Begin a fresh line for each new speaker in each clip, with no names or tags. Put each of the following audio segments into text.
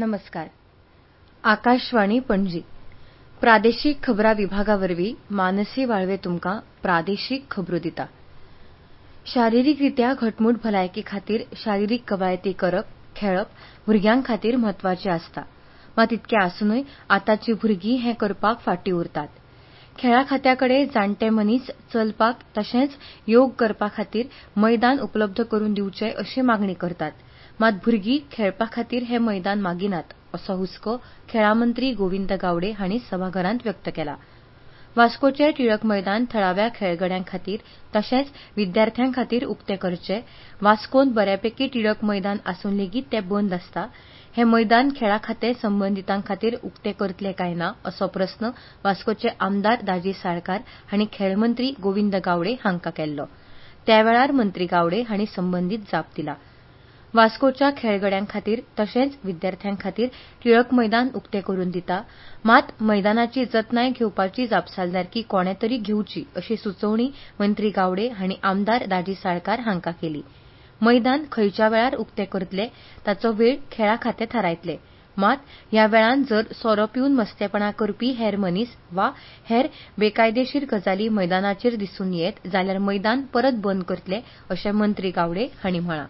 नमस्कार. आकाशवाणी पणजी प्रादेशिक खबरां विभागावरवीं मानसी वाळवे तुमकां प्रादेशीक खबरो दिता. शारिरीकरित्या घटमूट भलायकी खातीर शारिरीक कवायती करप, खेळप भुरग्यां खातीर म्हत्वाचें आसता. मात इतकें आसूनय आतांची भुरगीं हें करपाक फाटीं उरतात. खेळा खात्याकडे जाणटे मनीस चलपाक तशेंच योग करपा खातीर मैदान उपलब्ध करून दिवचे अशी मागणी करतात. मात भुरगीं खेळपा खातीर हे मैदान मागिनात असो हुस्को खेळा मंत्री गोविंद गावडे हांणी सभाघरांत व्यक्त केला. वास्कोचे टिळक मैदान थळाव्या खेळगड्यां खातीर तशेंच विद्यार्थ्यां खातीर उक्ते करचे. वास्कोंत बऱ्यापैकी टिळक मैदान आसून लेगीत ते बंद आसता. हे मैदान खेळा खातें संबंधितां खातीर उक्ते करतले काय ना असो प्रस्न वास्कोचे आमदार दाजी साळकार हांणी खेळ मंत्री गोविंद गावडे हांकां केल्लो. त्या वेळार मंत्री गावडे हांणी संबंदीत जाप दिला. वास्कोच्या खेळगड्यां खातीर तशेंच विद्यार्थ्यां खातीर टिळक मैदान उक्ते करून दिता. मात मैदानाची जतनाय घेवपाची जापसालदारकी कोणे तरी घेवची अशी सुचोवणी मंत्री गावडे हांणी आमदार दाजी साळकार हांकां केली. मैदान खंयच्या वेळार उक्ते करतले ताचो वेळ खेळा खातें थारायतले. मात ह्या वेळान जर सोरो पिवन मस्तेपणां करपी हेर मनीस वा हेर बेकायदेशीर गजाली मैदानाचेर दिसून येत जाल्यार मैदान परत बंद करतले अशें मंत्री गावडे हांणी म्हळां.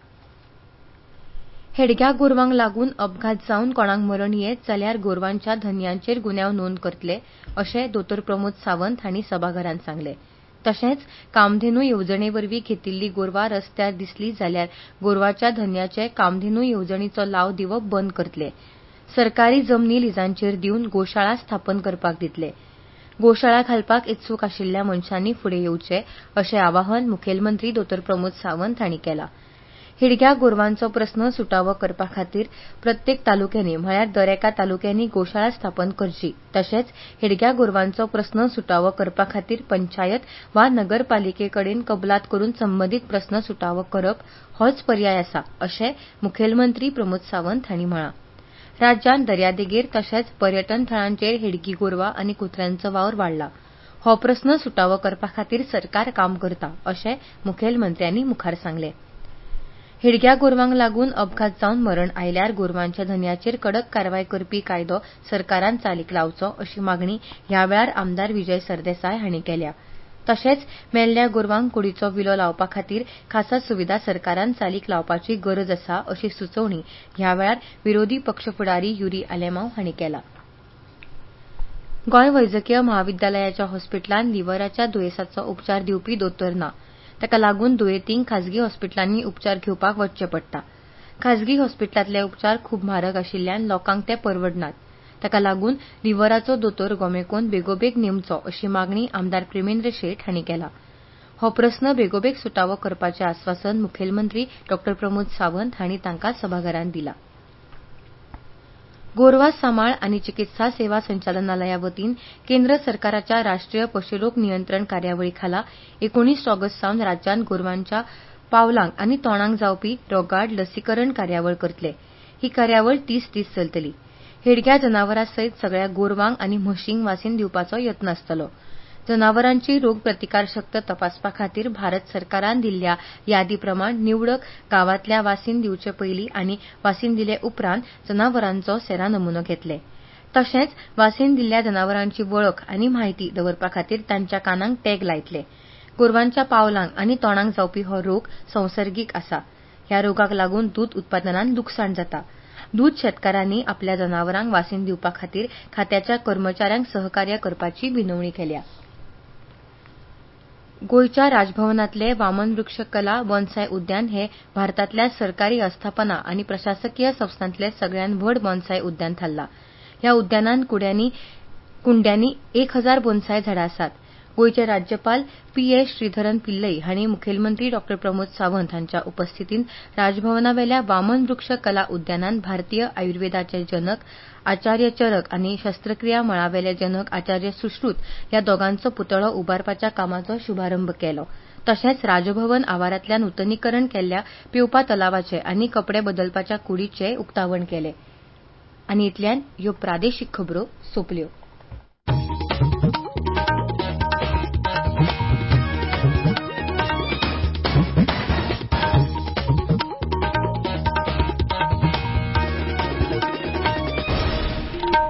हेडग्या गोरवांक लागून अपघात जावन कोणाक मरण येत जाल्यार गोरवांच्या धन्यांचेर गुन्यांव नोंद करतले अशें दोतोर प्रमोद सावंत हांणी सभाघरांत सांगलें. तशेंच कामधेनू येवजणेवरवीं घेतिल्लीं गोरवां रस्त्यार दिसलीं जाल्यार गोरवांच्या धन्याचे कामधेनू येवजणीचो लाव दिवप बंद करतले. सरकारी जमनी लिजांचेर दिवन गोशाळा स्थापन करपाक दितले. गोशाळा घालपाक इत्सूक आशिल्ल्या मनशांनी फुडें येवचें अशें आवाहन मुखेलमंत्री दोतोर प्रमोद सावंत हांणी केलां. हेडग्या गोरवांचो प्रस्न सुटावो करपा खातीर प्रत्येक तालुक्यांनी म्हळ्यार दर एका तालुक्यांनी गोशाळा स्थापन करची. तशेंच हेडग्या गोरवांचो प्रस्न सुटावो करपा खातीर पंचायत वा नगरपालिके कडेन कबलात करून संबंदीत प्रस्न सुटावो करप होच पर्याय आसा अशें मुखेलमंत्री प्रमोद सावंत हांणी म्हळां. राज्यांत दर्यादेगेर तशेंच पर्यटन थळांचेर हेडगी गोरवां आनी कुत्र्यांचो वावर वाडला. हो प्रस्न सुटावो करपा खातीर सरकार काम करता अशें मुखेलमंत्र्यांनी मुखार सांगलें. हेडग्या गोरवांक लागून अपघात जावन मरण आयल्यार गोरवांच्या धन्याचेर कडक कारवाय करपी कायदो सरकारान चालीक लावचो अशी मागणी ह्या वेळार आमदार विजय सरदेसाय हांणी केल्या. तशेंच मेल्ल्या गोरवांक कुडीचो विलो लावपा खातीर खासा सुविधा सरकारान चालीक लावपाची गरज आसा अशी सुचोवणी ह्या वेळार विरोधी पक्ष फुडारी युरी आलेमांव हांणी केला. गोंय वैजकीय महाविद्यालयाच्या हॉस्पिटलांत लिव्हराच्या दुयेंसाचो उपचार दिवपी दोतोर ना. ताका लागून दुयेंतींक खाजगी हॉस्पिटलांनी उपचार घेवपाक वचचें पडटा. खाजगी हॉस्पिटलांतले उपचार खूब म्हारग आशिल्ल्यान लोकांक ते परवडनात. ताका लागून लिव्हराचो दोतोर गोमेकोवन बेगोबेग नेमचो अशी मागणी आमदार प्रेमेंद्र शेट हांणी केला. हो प्रस्न बेगोबेग सुटावो करपाचें आस्वासन मुखेलमंत्री डॉ प्रमोद सावंत हांणी तांकां सभाघरांत दिलां. गोरवा सांबाळ आनी चिकित्सा सेवा संचालनालया वतीन केंद्र सरकाराच्या राष्ट्रीय पशुरोग नियंत्रण कार्यावळी खाला 19 ऑगस्ट सावन राज्यांत गोरवांच्या पावलांक आनी तोंडाक जावपी रोगाड लसीकरण कार्यावळ करतले. ही कार्यावळ 30 दीस चलतली. हेडग्या जनावरां सयत सगळ्या गोरवांक आनी म्हशींक वासीन दिवपाचो यत्न आसतलो. जनावरांची रोग प्रतिकारशक्त तपासपा खातीर भारत सरकारान दिल्ल्या यादी प्रमाण निवडक गांवांतल्या वासीन दिवचे पयलीं आनी वासीन दिले उपरांत जनावरांचो सेरा नमुनो घेतले. तशेंच वासीन दिल्ल्या जनावरांची वळख आनी म्हायती दवरपा खातीर तांच्या कानांक टॅग लायतले. गोरवांच्या पावलांक आनी तोंडाक जावपी हो रोग संसर्गीक आसा. ह्या रोगाक लागून दूद उत्पादनांत लुकसाण जाता. दूद शेतकारांनी आपल्या जनावरांक वासीन दिवपा खातीर खात्याच्या कर्मचाऱ्यांक सहकार्य करपाची विनवणी केल्या. गोंयच्या राजभवनांतलें वामन वृक्ष कला बोन्साय उद्यान हें भारतांतल्या सरकारी अस्थापना आनी प्रशासकीय संस्थांतलें सगळ्यांत व्हड बोन्साय उद्यान थारलां. ह्या उद्यानांत कुंड्यांनी 1000 बोन्साय झाडां आसात. गोंयचे राज्यपाल पी.एस. श्रीधरन पिल्लई हांणी मुखेलमंत्री डॉ प्रमोद सावंत हांच्या उपस्थितींत राजभवनावेल्या वामन वृक्ष कला उद्यानांत भारतीय आयुर्वेदाचे जनक आचार्य चरक आनी शस्त्रक्रिया मळावेले जनक आचार्य सुश्रुत ह्या दोगांचो पुतळो उबारपाच्या कामाचो शुभारंभ केलो. तशेंच राजभवन आवारांतल्या नूतनीकरण केल्ल्या पेवपा तलावाचे आनी कपडे बदलपाच्या कुडीचेंय उक्तावण केलें. आनी इतल्यान ह्यो प्रादेशीक खबरो सोंपल्यो.